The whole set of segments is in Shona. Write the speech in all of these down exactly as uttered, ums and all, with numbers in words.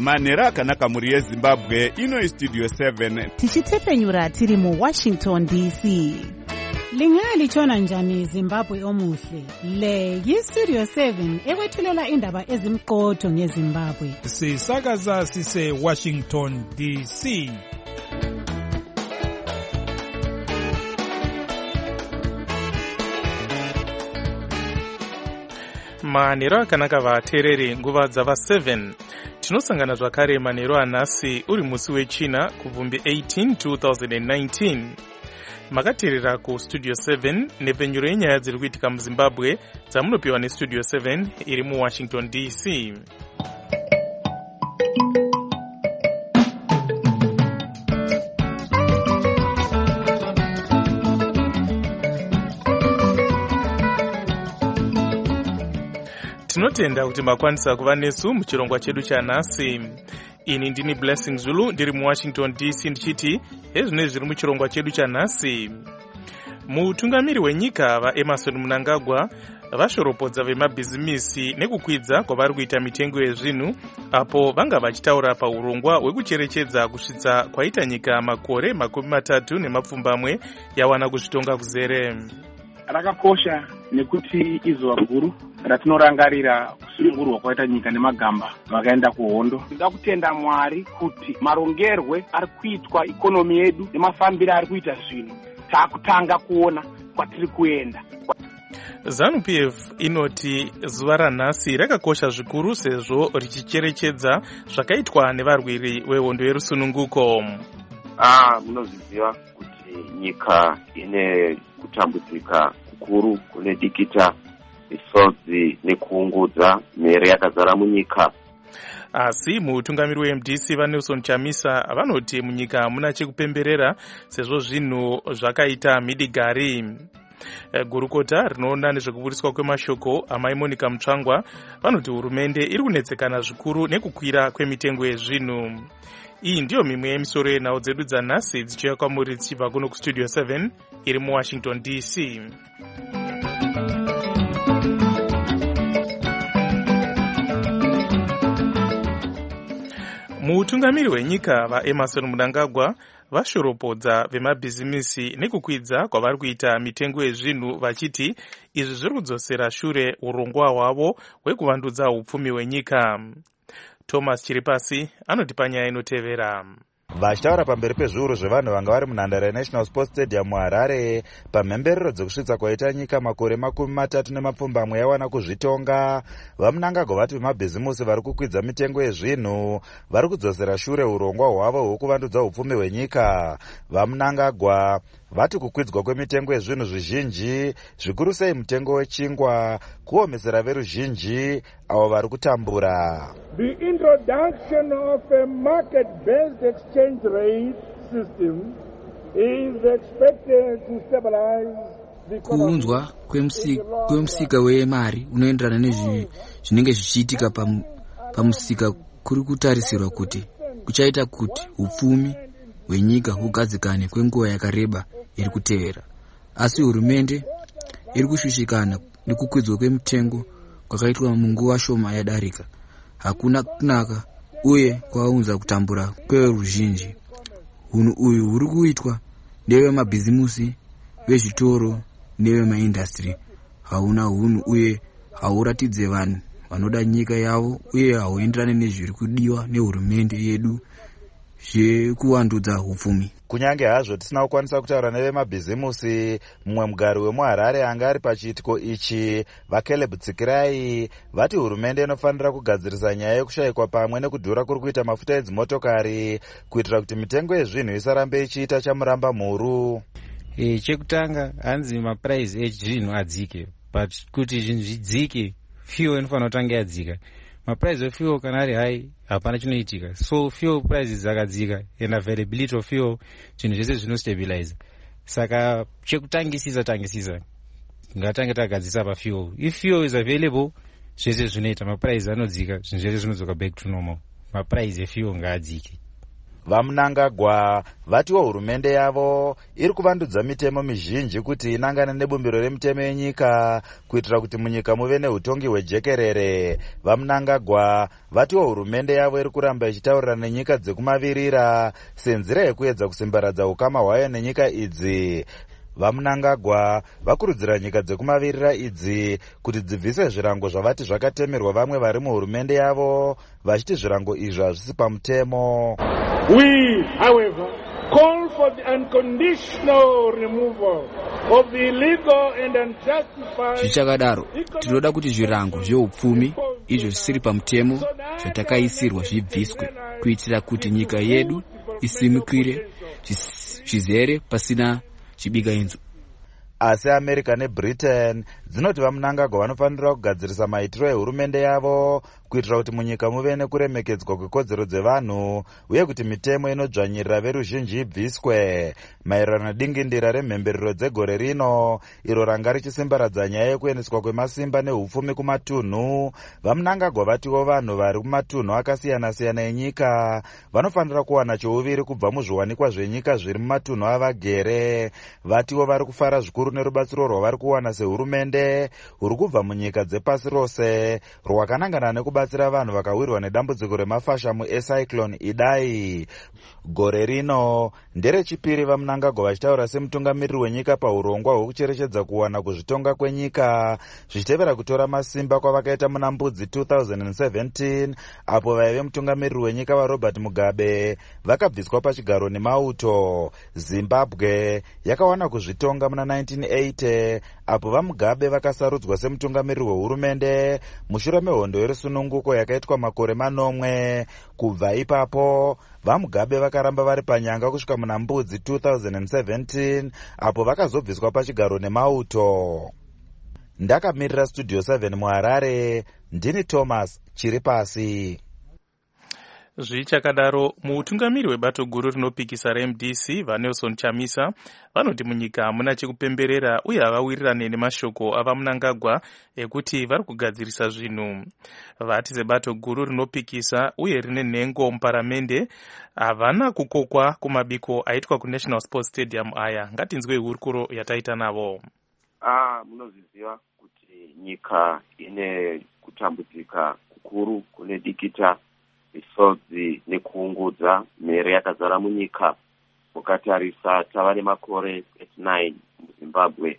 manhero akanaka mhuri yezimbabwe. Ino istudio seven tichitepfenyura tiri muwashington D C. Lingalitshona njani Zimbabwe omuhle? Le yistudio seven ekwethulela indaba ezimqotho ngeZimbabwe. Sisakaza sise Washington D C. Manhero akanaka vateereri nguva dzava seven. Tinosangana zvakare manhero anhasi uri musi wechina kubvumbi eighteen two thousand nineteen. Makateerera ku studio seven nepfenyuro yenyaya dziri kuitika muZimbabwe dzamunopiwa nestudio seven iri muWashington D C. Tinotenda kuti makwanisa kuva nesu muchirongwa chedu chanhasi. Ini ndini Blessing Zulu ndiri muWashington D C ndichiti ezvino zviri muchirongwa chedu chanhasi. Mutungamiri wenyika vaEmerson Mnangagwa vashoropodza vemabhizimisi nekukwidza kwavari kuita mitengo yezvinhu apo vanga vachitaura paurongwa hwekucherechedza kusvitsa kwaita nyika makore makumi matatu nemapfumbamwe yawana kuzvitonga kuzere. Rakakosha nekuti izuva guru ratinorangarira kusunungurwa kwaita nyika nemagamba vakaenda kuhondo. Ndoda kutenda Mwari kuti marongerwe ari kuitwa ikonomi yedu nemafambiro ari kuita zvinhu taakutanga kuona kwatiri kuenda. ZANU P F inoti zuva ranhasi rakakosha zvikuru sezvo richicherechedza zvakaitwa nevarwiri vehondo yerusununguko. Ah, munozviziva kuti nyika ine kutambudzika kukuru kune dikita, misodzi nekuungudza, mhere yakazara munyika. Asi mutungamiri weM D C vaNelson Chamisa vanoti munyika muna chekupemberera sezvo zvinhu zvakaita midigari. Gurukota rinoona nezvekuburiswa kwemashoko amai Monica Mutsvangwa vanoti hurumende iri kunetsekana zvikuru nekukwira kwemitengo yezvinhu. Iyi ndiyo mimwe yemisoro yenhau dzedu dzanhasi dzichiuya kwamuri dzichibva kuno kustudio seven iri muWashington D C. Mutungamiri wenyika vaEmerson Mnangagwa vashoropodza vemabhizimisi nekukwidza kwavari kuita mitengo yezvinhu vachiti izvi zviri kudzosera shure urongwa hwavo hwekuvandudza upfumi hwenyika. Thomas Chiripasi anotipa nyaya inotevera. Vachitaura pamberi pezviuru zvevanhu vanga vari munhandare yeNational Sports Stadium muHarare pamhemberero dzekusvitsa kwaita nyika makore makumi matatu nemapfumbamwe yawana kuzvitonga, vaMnangagwa vati vemabhizimusi vari kukwidza mitengo yezvinhu vari kudzosera shure urongwa hwavo hwekuvandudza upfumi hwenyika. VaMnangagwa vati kukwidzwa kwemitengo yezvinhu zvizhinji, zvikuru sei mutengo wechingwa, kuomesera veruzhinji avo vari kutambura. The introduction of a market-based exchange rate system is expected to stabilize the economy. Kuunzwa kwemusika wemari unoenderana nezvinenge zvichiitika pamusika kuri kutarisirwa kuti kuchaita kuti upfumi hwenyika hugadzikane kwenguva yakareba iri kutevera. Asi hurumende iri kushushikana nekukwidzwa kwemitengo kwakaitwa munguva shoma yadarika. Hakuna kunaka uye kwaunza kutambura kweruzhinji. Hunhu uyu huri kuitwa nevemabhizimusi, vezvitoro nevemaindastri. Hauna hunhu uye hauratidze vanhu vanoda nyika yavo uye hauenderane nezviri kudiwa nehurumende yedu zvekuvandudza upfumi. Kunyange hazvo tisina kukwanisa kutaura nevemabhizimusi, mumwe mugari wemuHarare anga ari pachiitiko ichi, vaCaleb Tsikirai, vati hurumende inofanira kugadzirisa nyaya yekushayikwa pamwe nekudhura kuri kuita mafuta edzimotokari kuitira kuti mitengo yezvinhu isarambe ichiita chamuramba mhuru. E, chekutanga hanzi mapuraizi ezvinhu adzike, but kuti zvinhu zvidzike fuel inofanira kutanga yadzika. Mapuraizi efuel kana ari hai hapana chinoitika. So fuel prices dzakadzika and availability of fuel zvinhu zvese zvinostabilize. Saka chekutangisisa tangisisa ngatange tagadzisa pafuel. If fuel is available zvese zvinoita mapuraizi anodzika, zvinhu zvese zvinodzoka back to normal. Mapuraizi efuel ngaadzike. vaMnangagwa vatiwo hurumende yavo iri kuvandudza mitemo mizhinji kuti inangane nebumbiro remitemo yenyika kuitira kuti munyika muve neutongi hwejekerere. vaMnangagwa vatiwo hurumende yavo iri kuramba ichitaurira nenyika dzekumavirira senzira yekuedza kusimbaradza ukama hwayo nenyika idzi. vaMnangagwa vakurudzira nyika dzekumavirira idzi kuti dzibvise zvirango zvavati zvakatemerwa vamwe vari muhurumende yavo, vachiti zvirango izvi hazvisi pamutemo. We, however, call for the unconditional removal of the illegal and unjustified. Zvichakadaro, tinoda kuti zvirango zveupfumi izvo zvisiri pamutemo zvatakaisirwa zvibviswe kuitira kuti nyika yedu isimukire zvizere pasina chibigainzo. Asi America neBritain dzinoti vaMnangagwa vanofanira kugadzirisa maitiro ehurumende yavo kuitira kuti munyika muve nekuremekedzwa kwekodzero dzevanhu uye kuti mitemo inodzvanyirira veruzhinji ibviswe. Maererano nedingindira remhemberero dzegore rino iro ranga richisimbaradza nyaya yekuendeswa kwemasimba neupfumi kumatunhu, vaMnangagwa vatiwo vanhu vari kumatunhu akasiyana-siyana enyika vanofanira kuwana chouviri kubva muzviwanikwa zvenyika zviri mumatunhu avagere. Vatiwo vari kufara zvikuru nerubatsiro rwavari kuwana sehurumende huri kubva munyika dzepasi rose rwakanangana nekubatsira vanhu vakawirwa nedambudziko remafashamu ecyclone Idai. Gore rino nderechipiri vaMnangagwa vachitaura semutungamiriri wenyika paurongwa hwekucherechedza kuwana kuzvitonga kwenyika zvichitevera kutora masimba kwavakaita muna mbudzi two thousand seventeen apo vaive mutungamiriri wenyika vaRobert Mugabe vakabviswa pachigaro nemauto. Zimbabwe yakawana kuzvitonga muna nineteen eighty apo vaMugabe vakasarudzwa semutungamiriri wehurumende mushure mehondo yerusununguko yakaitwa makore manomwe. Kubva ipapo vaMugabe vakaramba vari panyanga kusvika muna mbudzi two thousand seventeen apo vakazobviswa pachigaro nemauto. Ndakamirira Studio seven muHarare, ndini Thomas Chiripasi. Zvichakadaro, mutungamiri webato guru rinopikisa reM D C vaNelson Chamisa vanoti munyika hamuna chekupemberera uye havawirirane nemashoko avaMnangagwa ekuti vari kugadzirisa zvinhu. Vati sebato guru rinopikisa uye rine nhengo muparamende havana kukokwa kumabiko aitwa kuNational Sports Stadium aya. Ngatinzwe hurukuro yataita navo. Ah, munozviziva kuti nyika ine kutambudzika kukuru kune dikita, misodzi nekuungudza, mhere yakazara munyika. Mukatarisa tava nemakore thirty-nine muZimbabwe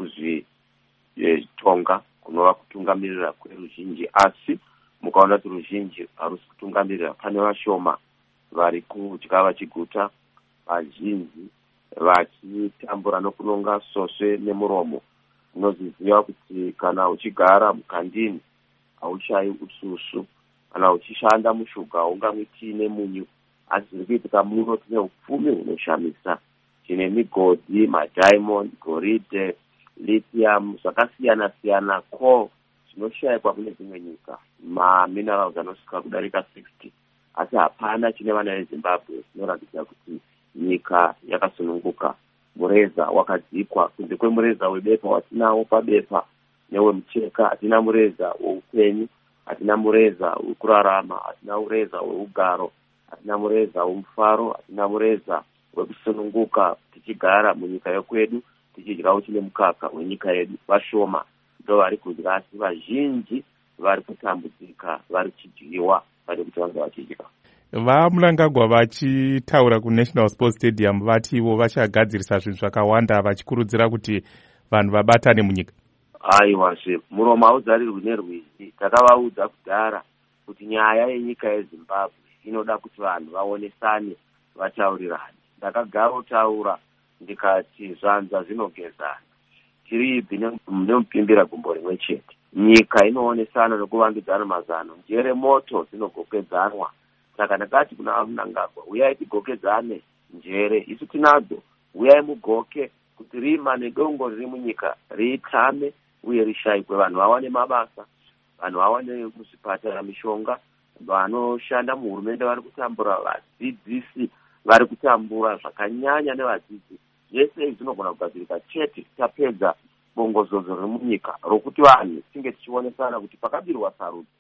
ekuzvitonga kunova kutungamirira kweruzhinji, asi mukaona kuti ruzhinji harusi kutungamirira. Pane vashoma vari kudya vachiguta, vazhinji vachitambura nokunonga soswe nemuromo. Munozviziva kuti kana uchigara mukandini hauchayi ususu, kana uchishanda mushuga haungamwi tii nemunyu, asi zviri kuitika muno tine upfumi hunoshamisa. Tine migodhi, madiamond, goridhe, lithium, zvakasiyana-siyana, coal zvinoshayikwa kune dzimwe nyika, maminerals anosvika kudarika sixty, asi hapana chine vana veZimbabwe. Zvinoratidza kuti nyika yakasununguka. Mureza wakadzikwa, kunze kwemureza webepa watinawo pabepa newemucheka, hatina mureza weupenyu, hatina mureza wekurarama, hatina mureza weugaro, hatina mureza wemufaro, hatina mureza wekusununguka tichigara munyika yekwedu tichidyawo chine mukaka wenyika yedu. Vashoma ndo vari kudya, asi vazhinji vari kutambudzika, vari chidyiwa pane kuti vange vachidya. VaMnangagwa vachitaura kuNational Sports Stadium vatiwo vachagadzirisa zvinhu zvakawanda vachikurudzira kuti vanhu vabatane munyika. Aiwazve, muromo hauzarirwi nerwizi. Takavaudza kudhara kuti nyaya yenyika yeZimbabwe inoda kuti vanhu vaonesane, vataurirane. Ndakagarotaura ndikati zvanza zvinogezana, tiribvi nemupimbira gumbo rimwe chete. Nyika inoonesana nekuvandudzana mazano, njere moto dzinogokedzanwa. Saka ndakati kuna vaMnangagwa, uyai tigokedzane njere, isu tinadzo, uyai mugoke kuti rima nedongo riri munyika riitame uye rishayikwe, vanhu vawane mabasa, vanhu vawane muzvipatara mishonga, vanoshanda muhurumende vari kutambura, vadzidzisi vari kutambura zvakanyanya nevadzidzi. Zvese izvi zvinogona kugadzirika chete tapedza bongozozo riri munyika rokuti vanhu tinge tichionesana kuti pakabirwa sarudzo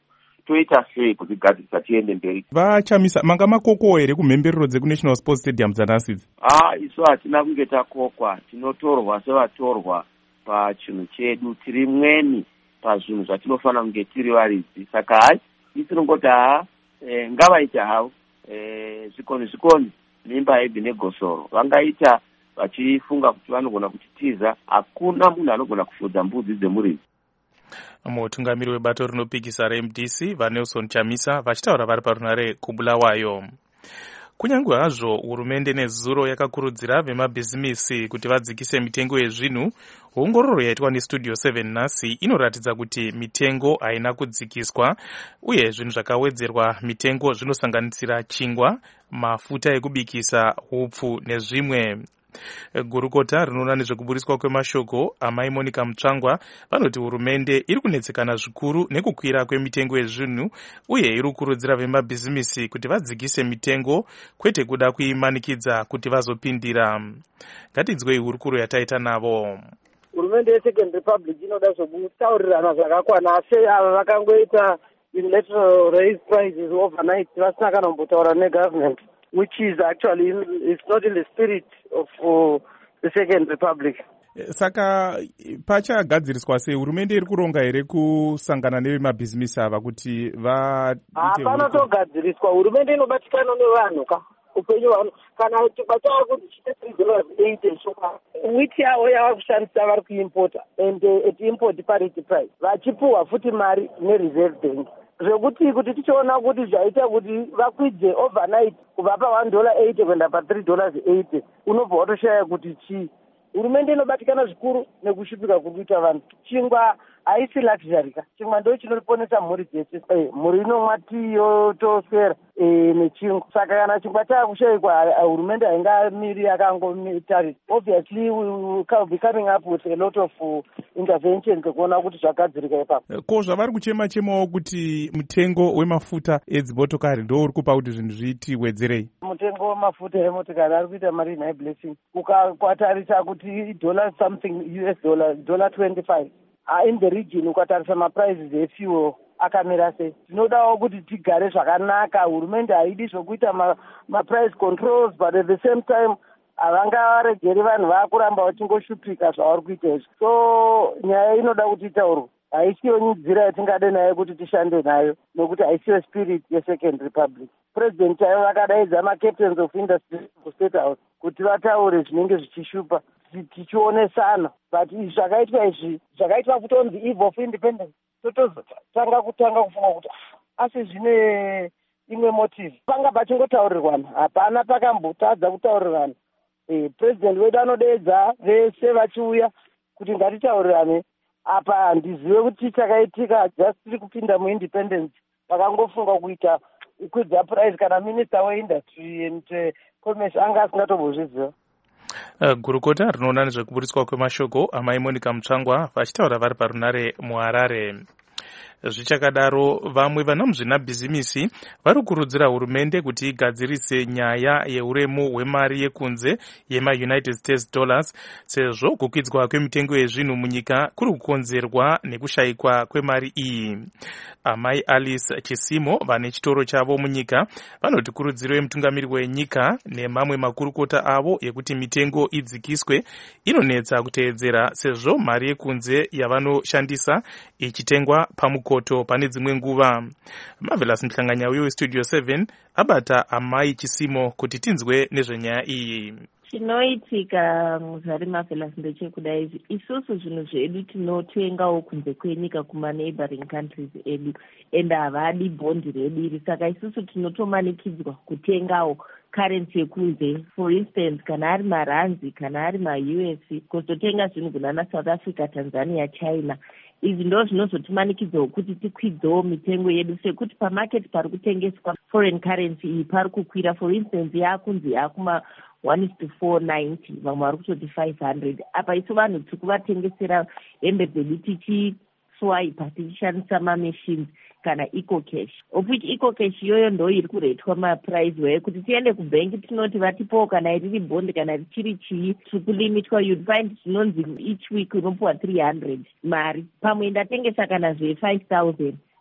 toita sei kuti gadzirisa tiende mberi. Vachamisa manga makoko here kumhemberero dzekunational sports stadium dzanhasi idzi? Ah, isu hatina kunge takokwa, tinotorwa sevatorwa pachinhu chedu, tiri mweni pazvinhu zvatinofanira kunge tiri varidzi. Saka hai isi tinongoti haa e, ngavaita havo e, zvikoni zvikoni mimba yedu negosoro vangaita vachifunga kuti vanogona kutitiza. Hakuna munhu anogona kufudza mbudzi dzemuridzi. Mutungamiri webato rinopikisa reM D C vaNelson Chamisa vachitaura vari parunare kuBulawayo. Kunyange hazvo hurumende nezuro yakakurudzira vemabhizimisi kuti vadzikise mitengo yezvinhu, ongororo yaitwa neStudio seven nhasi inoratidza kuti mitengo haina kudzikiswa uye zvinhu zvakawedzerwa mitengo zvinosanganisira chingwa, mafuta ekubikisa, hupfu nezvimwe. Gurukota rinoona nezvekuburiswa kwemashoko amai Monica Mutsvangwa vanoti hurumende iri kunetsekana zvikuru nekukwira kwemitengo yezvinhu uye iri kukurudzira vemabhizimisi kuti vadzikise mitengo kwete kuda kuimanikidza kuti vazopindira. Ngatinzwei hurukuro yataita navo. Hurumende yeSecond Republic inoda zvokutaurirana zvakakwana, asi ava vakangoita unilateral raise prices overnight vasina kana kumbotaura negovernment, which is actually it's not in the spirit of uh, the Second Republic. Saka pachagadziriswa sei hurumende iri kuronga here kusangana nevemabhizimisi ava kuti va hapana togadziriswa. Hurumende inobatikana nevanhu ka upenyu hwano kana chingwa chavo kuti chite three dollars eighty shoka witi yavo yava kushandisa vari kuimpota and uh, at import parity price vachipuhwa futi mari nereserve bank zvekuti kuti tichiona kuti zvaita kuti vakwidze overnight kubva pa one dollar eighty kuenda pa three dollars eighty unobva watoshaya kuti chii. Hurumende inobatikana zvikuru nekushupika kuri kuita vanhu. Chingwa haisi luxury ka, chingwa ndo chinoponesa mhuri dzese. Eh, mhuri inomwa tii yotoswera eh, nechingwa. Saka kana chingwa chakushayikwa hurumende haingamiri yakangotarisa. Obviously we will be coming up with a lot of uh, interventions kuona kuti zvagadzirika ipapo. Ko zvavari kuchema chemawo kuti mutengo wemafuta edzimotokari ndo uri kupa kuti zvinhu zviti wedzerei. Mutengo wemafuta emotokari ari kuita mari nine blessing. Ukakwatarisa kuti dollar something U S dollar dollar twenty-five uh, in the region ukatarisa maprices efuel akamira sei. Tinodawo kuti tigare zvakanaka. Hurumende haidi zvokuita ma, ma price controls but at the same time havangaregeri vanhu vakuramba vachingoshupika zvavari kuita izvi. So nyaya inoda kuti itaurwe. Haisiyo nzira yatingade nayo kuti tishande nayo nokuti haisiyo spirit yeSecond Republic. President chaivo vakadaidza ma-captains of industry ku-state house kuti vataure zvinenge zvichishupa tichionesana, but izvi zvakaitwa izvi zvakaitwa kutonzi eve of independence totozotanga kutanga kufunga kuti asi zvine imwe motive. Panga pachingotaurirwana, hapana pakambotadza kutaurirwana. Eh, president wedu anodeedza vese vachiuya kuti ngatitaurirane. Apa handizive kuti chakaitika just tiri kupinda muindependence vakangofunga kuita kukwidza price kana minister weindustry and uh, commerce anga asingatombozviziva. Uh, gurukota rinoona nezvekuburiswa kwemashoko amai Monica Mutsvangwa vachitaura vari parunare muHarare. Zvichakadaro vamwe vana muzvinabhizimisi vari kukurudzira hurumende kuti igadzirise nyaya yeuremu hwemari yekunze yemaUnited States dollars sezvo kukwidzwa kwemitengo yezvinhu munyika kuri kukonzerwa nekushayikwa kwemari iyi. Amai Alice Chisimo vane chitoro chavo munyika vanoti kurudziro yemutungamiri wenyika nemamwe makurukota avo yekuti mitengo idzikiswe inonetsa kuteedzera sezvo mari yekunze yavanoshandisa ichitengwa pamukoto pane dzimwe nguva. Marvelous Mhlanganyauyo weStudio seven abata amai Chisimo kuti tinzwe nezvenyaya iyi. Chinoitika muzari Marvelous ndechekudai izvi isusu zvinhu zvedu tinotengawo kunze kwenyika kuma neighboring countries edu ende havadi bhondi redu iri, saka isusu tinotomanikidzwa kutengawo currency yekunze. For instance, kana ari maranzi kana ari ma-U S kuzotenga zvinhu kunana South Africa, Tanzania, China. Izvi ndo zvinozotimanikidzawo kuti tikwidzewo mitengo yedu sekuti pamarket pari kutengeswa foreign currency iyi pari kukwira. For instance, yakunzi yakuma one is to four ninety, vamwe vari kutoti five hundred. Apa isu vanhu tiri kuvatengesera hembe dzedu tichiswaipa tichishandisa mamachines kana ecocash, of which ecocash iyoyo ndo iri kuretwa maprice way kuti tiende kubhengi tinoti vatipowo kana riri bhondi kana richiri chii tiri kulimitwa. You'd find tinonzi each week unopuwa three hundred mari. Pamwe ndatengesa kana zve five thousand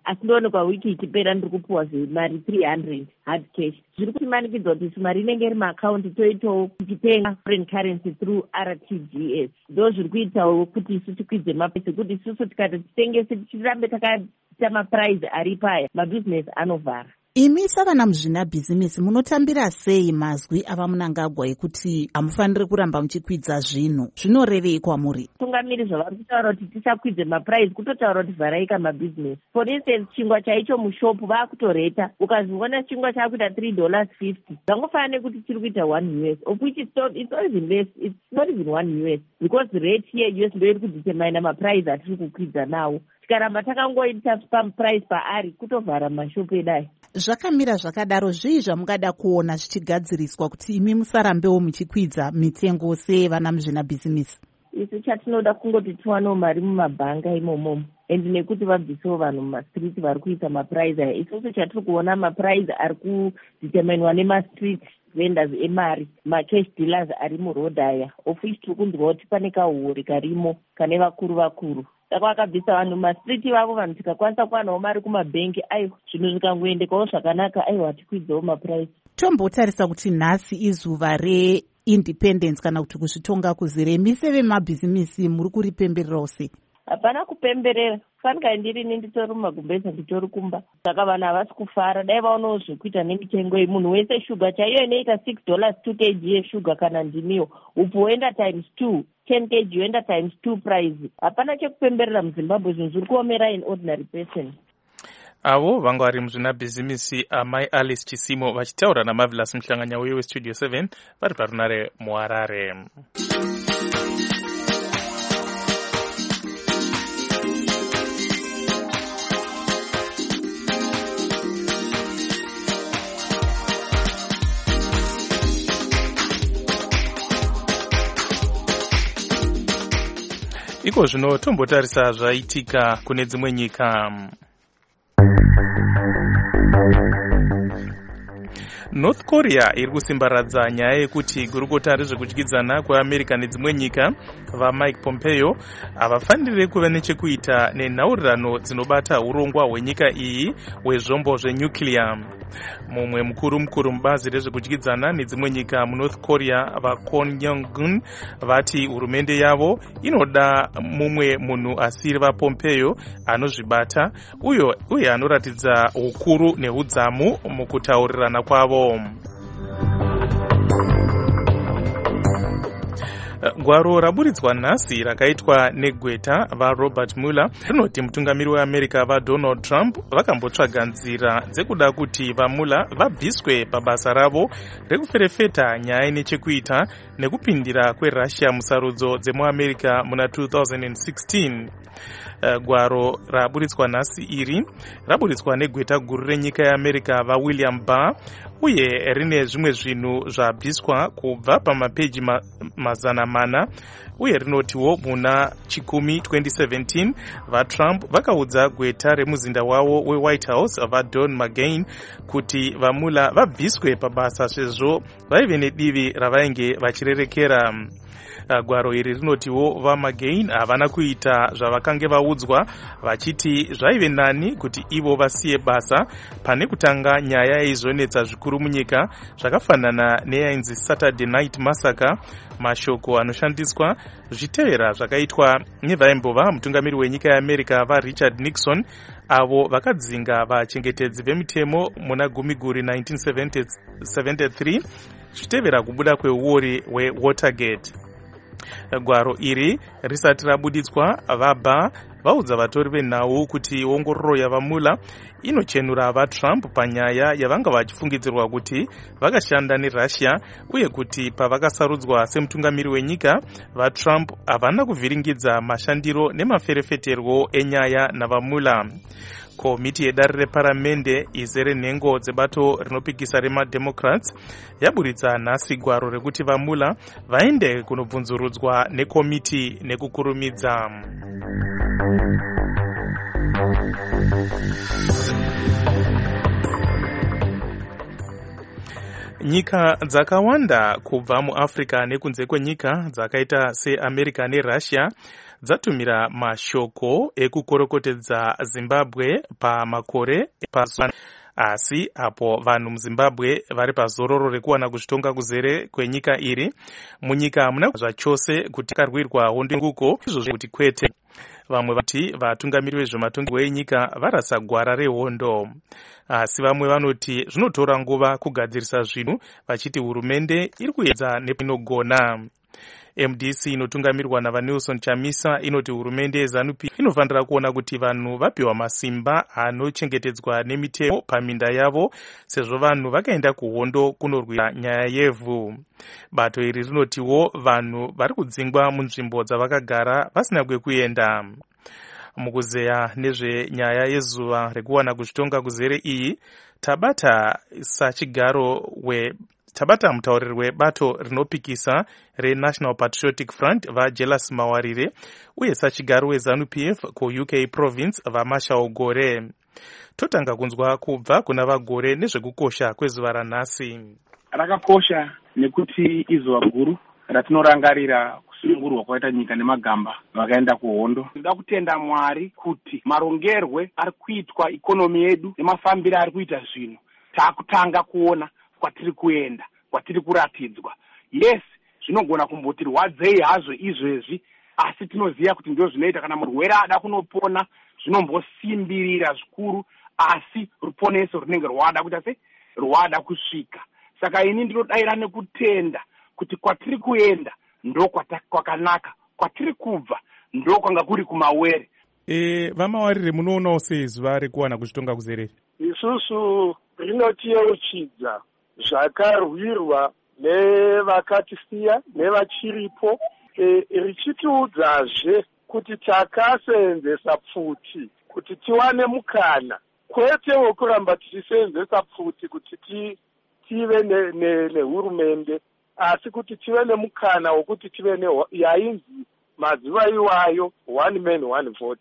asi ndoonekwa wiki ichipera ndiri kupuwa zvemari three hundred hard cash. Zviri kutimanikidza kuti mari inenge iri maakaunti toitawo tichitenga foreign currency through R T G S. Ndo zviri kuitawo kuti isu tikwidze mapesi, kuti isusu tikati titengese tichirambe takaita mapuraizi ari paya, mabhizinesi anovhara. Imi savana muzvinabhizimisi munotambira sei mazwi ava Mnangagwa ekuti hamufaniri kuramba muchikwidza zvinhu? Zvinorevei kwamuri? Tungamiri zvavari kutaura kuti tisakwidze mapuraizi, kutotaura kuti vharaika mabhizinesi. For instance, chingwa chaicho mushopu vaakutoreta, ukaziona chingwa chaakuita three dollars fifty, zvangofanira kuti chiri kuita one U S, of which it's not, it's not even less, it's not even one U S, because the rate here U S ndo iri kudetermine mapuraizi atiri kukwidza nawo. Tikaramba takangoita pamupuraizi paari kutovhara mashopu edai. Zvakamira zvakadaro, zvii zvamungada kuona zvichigadziriswa kuti imi musarambewo muchikwidza mitengo sevana muzvinabhizimisi? Isu chatinoda kungoti tiwanewo mari mumabhanga imomo, endi nekuti vabvisewo vanhu mumastriti vari kuita mapuraizi aya. Isusu chatiri kuona mapuraizi ari kudeterminwa nemastriti vendors emari, macash dealers ari muroad aya, of which tiri kunzwa kuti pane kahuori karimo kane vakuru vakuru. Saka vakabvisa vanhu mumastriti vavo, vanhu tikakwanisa kuwanawo mari kumabhengi, aiwa zvinhu zvikangoendekawo zvakanaka, aiwa tikwidzawo mapuraizi. Tombotarisa kuti nhasi izuva reindependence kana kuti kuzvitonga kuzere, mise vemabhizimisi muri kuripembererawo sei? Hapana kupemberera, fanika ndirini nditori mumagumbeza nditori kumba, saka vanhu havasi kufara. Dai vaonawo zvekuita nemitengo iyi. Munhu wese shuga chaiyo inoita six dollars two kg yeshuga kana ndimiyo, upo woenda times two, ten kg yoenda times two price. Hapana chekupemberera muZimbabwe, zvinhu zviri kuomera in ordinary person. Avo vanga vari muzvinabhizimisi amai Alice Chisimo vachitaura naMarvelous Muhlanganya uye weStudio seven vari parunare muHarare. Iko zvino tombotarisa zvaitika kune dzimwe nyika. North Korea iri kusimbaradza nyaya yekuti gurukota rezvekudyidzana kweAmerica nedzimwe nyika vaMike Pompeo havafaniri kuva nechekuita nenhaurirano dzinobata urongwa hwenyika iyi hwezvombo zvenyuclear. Mumwe mukuru mukuru mubazi rezvekudyidzana nedzimwe nyika muNorth Korea vaKon Yong-gun vati hurumende yavo inoda mumwe munhu asiri vaPompeo anozvibata uyo uye anoratidza ukuru neudzamu mukutaurirana kwavo. Gwaro raburidzwa nhasi rakaitwa negweta vaRobert Mueller rinoti mutungamiri weAmerica vaDonald Trump vakambotsvaga nzira dzekuda kuti vaMueller vabviswe pabasa ravo rekuferefeta nyaya nechekuita nekupindira kweRussia musarudzo dzemuAmerica muna two thousand sixteen. Gwaro raburitswa nhasi iri raburitswa negweta guru renyika yeAmerica vaWilliam Barr uye rine zvimwe zvinhu zvabviswa kubva pamapeji ma, mazana mana uye rinotiwo muna chikumi twenty seventeen vaTrump vakaudza gweta remuzinda wavo weWhite House vaDon McGahn kuti vaMueller vabviswe pabasa sezvo vaive nedivi ravainge vachirerekera. Gwaro iri rinotiwo vaMcGahn havana kuita zvavakange vaudzwa vachiti zvaive nani kuti ivo vasiye basa pane kutanga nyaya yaizonetsa zvikuru munyika zvakafanana neyainzi Saturday Night Massacre. Mashoko anoshandiswa zvitevera zvakaitwa nevaimbova mutungamiri wenyika yeAmerica vaRichard Nixon avo vakadzinga vachengetedzi vemitemo muna gumiguri nineteen seventy-three zvitevera kubuda kweuori hweWatergate. Gwaro iri risati rabuditswa vaba vaudza vatori venhau kuti ongororo yavaMueller inochenura vaTrump panyaya yavanga vachifungidzirwa kuti vakashanda neRussia uye kuti pavakasarudzwa semutungamiri wenyika vaTrump havana kuvhiringidza mashandiro nemaferefeterwo enyaya navaMueller. Komiti yedare reparamende izere nhengo dzebato rinopikisa remademocrats yaburitsa nhasi gwaro rekuti vaMueller vaende kunobvunzurudzwa nekomiti nekukurumidza. Nyika dzakawanda kubva muAfrica nekunze kwenyika dzakaita seAmerica neRussia dzatumira mashoko ekukorokotedza Zimbabwe pamakore pazuva, asi apo vanhu muZimbabwe vari pazororo rekuwana kuzvitonga kuzere kwenyika iri. Munyika muna zvachose kuti karwirwa hondo nguko izvo kuti kwete. Vamwe vati vatungamiri vezvematongerwo enyika varasa gwara rehondo, asi vamwe vanoti zvinotora nguva kugadzirisa zvinhu, vachiti hurumende iri kuedza nepinogona. M D C inotungamirwa naVanelson Chamisa inoti hurumende yeZANU P F inofanira kuona kuti vanhu vapiwa masimba anochengetedzwa nemitemo paminda yavo, sezvo vanhu vakaenda kuhondo kunorwira nyaya yevhu. Bato iri rinotiwo vanhu vari kudzingwa munzvimbo dzavakagara vasina kwekuenda. Mukuzeya nezvenyaya yezuva rekuwana kuzvitonga kuzere iyi, tabata sachigaro we tabata mutauriri webato rinopikisa reNational Patriotic Front vaJelas Mawarire uye sachigaro weZANU P F kuU K province vaMarshal Gore. Totanga kunzwa kubva kuna vaGore nezvekukosha kwezuva ranhasi. Rakakosha nekuti izuva guru ratinorangarira kusunungurwa kwaita nyika nemagamba vakaenda kuhondo. Ndoda kutenda Mwari kuti marongerwe ari kuitwa ikonomi yedu nemafambiro ari kuita zvinhu taakutanga kuona kwatiri kuenda, kwatiri kuratidzwa. Yes, zvinogona kumboti rwadzei hazvo izvezvi, asi tinoziva kuti ndio zvinoita kana murwere ada kunopona, zvinombosimbirira zvikuru, asi ruponeso runenge rwada kuita se rwada kusvika. Saka ini ndinodaira nekutenda kuti kwatiri kuenda ndo kwakanaka, kwatiri kubva ndo kwanga kuri kumawere. E, vamawarire munoonawo sei zuva rekuwana kuzvitonga kuzere? Isusu rinotiyeuchidza zvakarwirwa nevakatisiya nevachiripo, e, richitiudzazve kuti takaseenzesa pfuti kuti tiwane mukana, kwete wokuramba tichiseenzesa pfuti kuti ti, tive nehurumende ne, ne asi kuti tive nemukana wokuti tive ne yainzi mazuva iwayo one man one vote.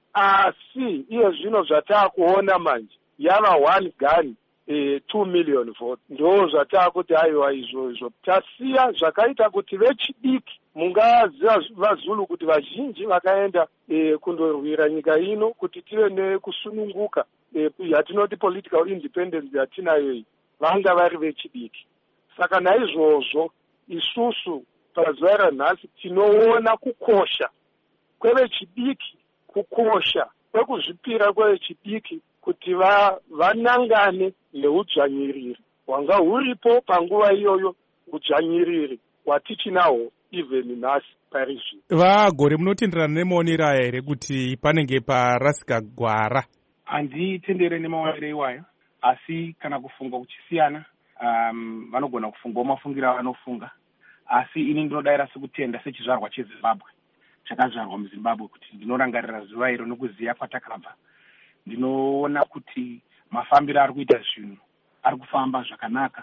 Asi iye zvino zvataakuona manje yava one gun e, two million vote. Ndo zvataakuti aiwa izvo izvo tasiya zvakaita kuti vechidiki mungaziva vaZulu kuti vazhinji vakaenda e, kundorwira nyika ino kuti tive nekusununguka e, yatinoti political independence yatinayo iyi, vanga vari vechidiki. Saka naizvozvo isusu pazuva ranhasi tinoona kukosha kwevechidiki, kukosha kwekuzvipira kwevechidiki kuti va, vanangane neudzvanyiriri hwanga huripo panguva iyoyo, udzvanyiriri watichinawo even nhasi pari zvino. VaGore, munotenderana nemaonero aya here kuti panenge parasika gwara? Handitendere nemaonero iwayo, asi kana kufunga kuchisiyana, um, vanogona kufungawo mafungira vanofunga, asi ini ndinodaira sekutenda sechizvarwa cheZimbabwe, chakazvarwa muZimbabwe, kuti ndinorangarira zuva iro nokuziya kwatakabva. Ndinoona kuti mafambiro ari kuita zvinhu ari kufamba zvakanaka.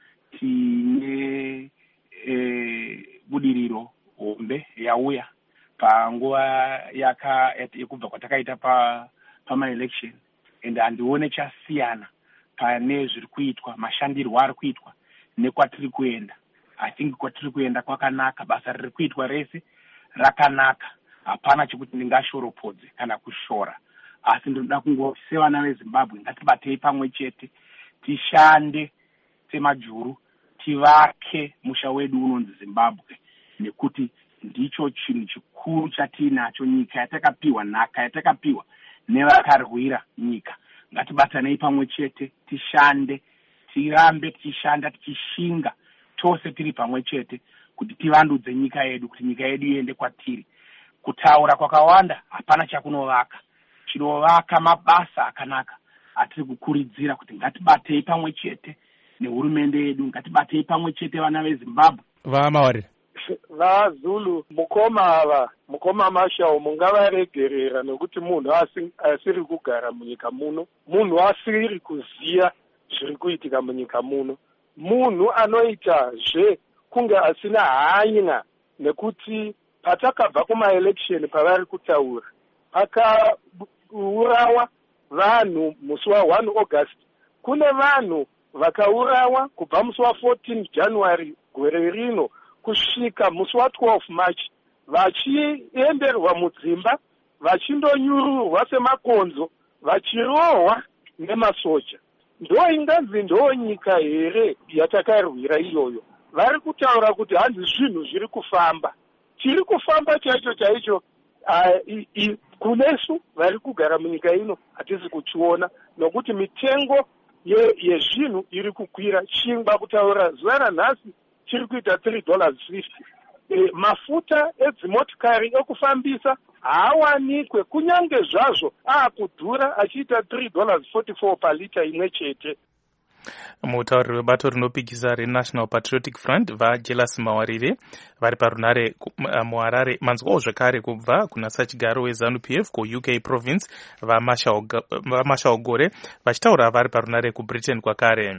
Tine e, budiriro hombe yauya panguva yaka yekubva kwatakaita pa pama-election, and handione chasiyana pane zviri kuitwa, mashandirwo ari kuitwa nekwatiri kuenda. I think kwatiri kuenda kwakanaka, basa riri kuitwa rese rakanaka, hapana chekuti ndingashoropodze kana kushora. Asi ndinoda kungoti sevana veZimbabwe ngatibatei pamwe chete, tishande semajuru, tivake musha wedu unonzi Zimbabwe, nekuti ndicho chinhu chikuru chatinacho, nyika yatakapiwa, nhaka yatakapiwa nevakarwira nyika. Ngatibatanei pamwe chete, tishande, tirambe tichishanda tichishinga tose tiri pamwe chete kuti tivandudze nyika yedu, kuti nyika yedu iende kwatiri. Kutaura kwakawanda hapana chakunovaka, chinovaka mabasa akanaka atiri kukuridzira kuti ngatibatei pamwe chete nehurumende yedu, ngatibatei pamwe chete vana veZimbabwe. VaMawarire, vaZulu, mukoma ava mukoma Marshal mungavaregerera nekuti munhu asiri kugara munyika muno, munhu asiri kuziya zviri kuitika munyika muno, munhu anoita zve kunge asina hanya nekuti patakabva kuma-election pavari kutaura pakaurawa vanhu musi wa one August, kune vanhu vakaurawa kubva musi wa fourteen January gore rino kusvika musi wa twelve March, vachienderwa mudzimba, vachindonyururwa semakonzo, vachirohwa nemasoja. Ndo inganzi ndo nyika here yatakarwira iyoyo. Vari kutaura kuti hanzi zvinhu zviri kufamba. Chiri kufamba chaicho chaicho uh, kunesu vari kugara munyika ino hatisi kuchiona, nokuti mitengo yezvinhu ye iri kukwira. Chingwa kutaura zuva ranhasi chiri kuita three dollars fifty. E, mafuta edzimotikari ekufambisa haawanikwe, kunyange zvazvo aakudhura achiita three dollars forty-four palita imwe chete. Mutauriri webato rinopikisa reNational Patriotic Front vaJelas Mawarire vari parunare muHarare manzwawo zvakare kubva kuna sachigaro weZANU P F kuU K province vaMashaugore vachitaura vari parunare kuBritain kwakare.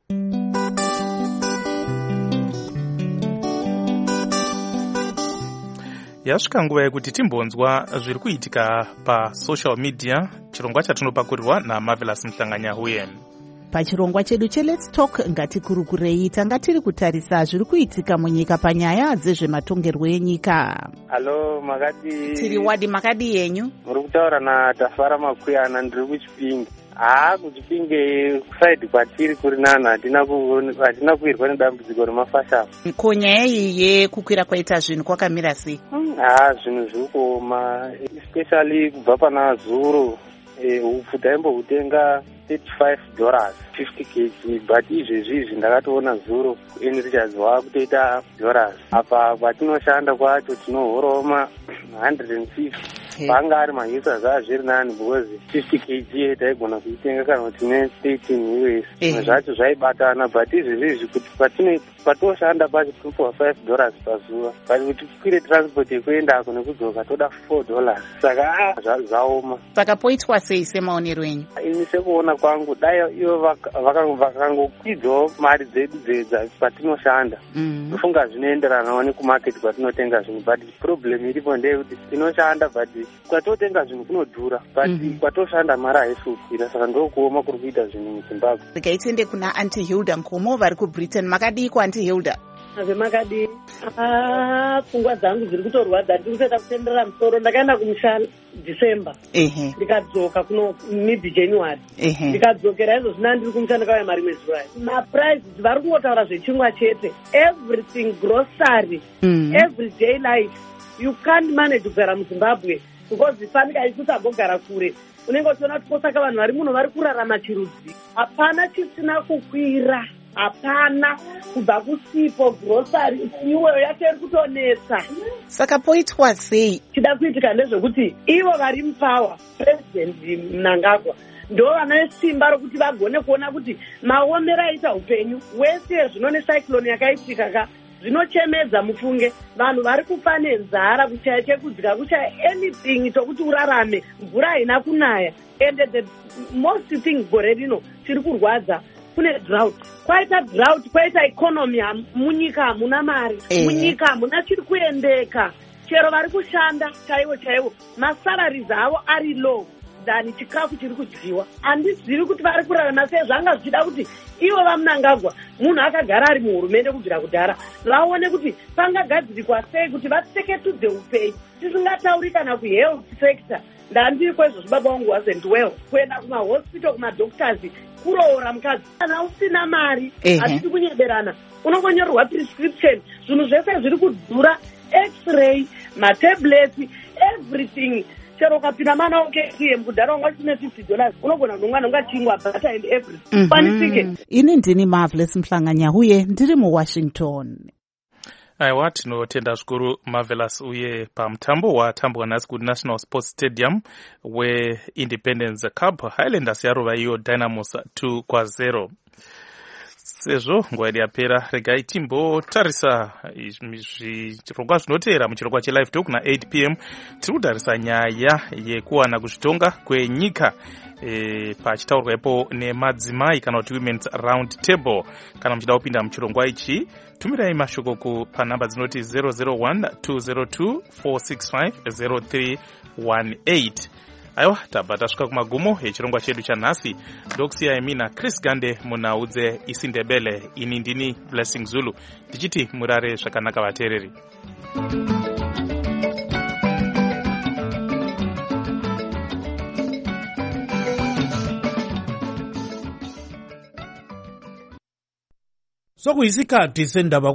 Yasvika nguva yekuti timbonzwa zviri kuitika pasocial media, chirongwa chatinopakurirwa naMarvelous Mhlanganyahuye. Pachirongwa chedu cheLet's Talk ngatikurukurei tanga tiri kutarisa zviri kuitika munyika panyaya dzezvematongerwo enyika. Halo, makadi. Tiri wadi makadi yenyu. Muri kutaura naTafara Makuyana, ndiri kuChipinge. Haa, kuChipinge kusaidi kwatiri kuri nani hatina hatina kuirwa nedambudziko remafashafu. Ko nyaya iyi yekukwira kwaita zvinhu kwakamira sei? Haa, zvinhu zviri kuoma, especially kubva pana Zuro. Eh, upfu taimbohutenga thirty-five dollars fifty kilograms, but izvezvi ndakatoona Zuro enrichers waakutoita dollars. Apa kwatinoshanda kwacho tinohorawo ma one hundred fifty. Panga ari mausers azviri nani because fifty kilograms taigona kuitenga kana kuti thirteen U S. Zvimwe zvacho zvaibatana, but izvezvi kuti patinoshanda pacho tinopiwa five dollars pazuva, but kuti tikwire transport yekuenda ako nekudzoka toda four dollars. Saka zvaoma. Saka poitwa sei semaonero enyu? Ini sekuona kwangu dai ivo vakangokwidzawo mari dzedu patinoshanda, tofunga zvinoenderanawo nekumarket kwatinotenga zvinhu, but problem iripo ndeyekuti tinoshanda but kwatotenga zvinhu kunodhura, but kwatoshanda mari haisi kukwira. Saka ndokuoma kuri kuita zvinhu muZimbabwe. Rikaitende kuna Aunty Hilda Nkomo vari kuBritain. Makadiko Aunty Hilda? Ave makadi. Ah, pfungwa dzangu dziri kutorwadza, ndiri kutoita kutenderera musoro. Ndakaenda kumushana December. Ehe. Ndikadzoka kuno mid January. Ehe. Ndikadzokera izvo zvina ndiri kumushana kauya mari mwezi wayo. Ma prices vari kungotaura zvechingwa chete. Everything grocery, mm. everyday life. You can't manage kugara muZimbabwe because fanika ikusagogara kure. Unenge uchiona kuti kosaka vanhu vari muno vari kurarama chirudzi. Hapana chisina kukwira. Hapana kubva kusipo grocery iweyo yacho iri kutonetsa. Saka poitwa sei? Chida kuitika ndezvekuti ivo vari mupower, President Mnangagwa, ndo vane simba rokuti vagone kuona kuti maomero aita upenyu wese zvino necyclone yakaitika ka zvinochemedza mufunge. Vanhu vari kufa nenzara, kuchaya chekudya, kuchaya anything tokuti urarame, mvura haina kunaya. And the most thing gore rino chiri kurwadza kune drought. Kwaita drought, kwaita economy munyika hamuna mari, munyika hamuna chiri kuendeka. Chero vari kushanda chaiwo chaiwo, masalaries avo ari low than chikafu chiri kudyiwa. Handizivi kuti vari kurarama sei. Zvanga zvichida kuti ivo vaMnangagwa, munhu akagara ari muhurumende kubvira kudhara, vaone kuti pangagadzirikwa sei kuti vatseketudze upenyu. Tisingatauri kana kuhealth sector. Ndandiri kwezvo zvibaba vangu wasn't well. Kuenda kumahospital, kumadoctors, kuroora mukadzi kana usina mari, hatisi kunyeberana. Unongonyorerwa prescription, zvinhu zvese zviri kudhura, x-ray, matablets, everything. Chero ukapinda mana uke A T M kudhara wanga chine fifty dollars, unogona kuti mwana ungachingwa butter and everything. Panisike. Ini ndini Marvelous Mhlanganyahuye, ndiri muWashington. Aiwa, tinotenda zvikuru Marvelous. Uye pamutambo watambwa nhasi kuNational Sports Stadium weIndependence Cup, Highlanders yarova iyo Dynamos two kwa zero. Sezvo nguva yedu yapera, regai timbotarisa zvirongwa zvinotevera muchirongwa cheLive Talk na eight p m. Tiri kutarisa nyaya yekuwana kuzvitonga kwenyika e, pachitaurwa ipo nemadzimai kana kuti Women's Round Table. Kana muchida kupinda muchirongwa ichi, tumirai mashoko panhamba dzinoti zero zero one two zero two four six five zero three one eight. Aiwa, tabva tasvika kumagumo echirongwa chedu chanhasi. Ndokusiya imi naChris Gande munhau dzeIsiNdebele. Ini ndini Blessing Zulu, ndichiti murare zvakanaka vateereri. sokuyisikhathi sendaba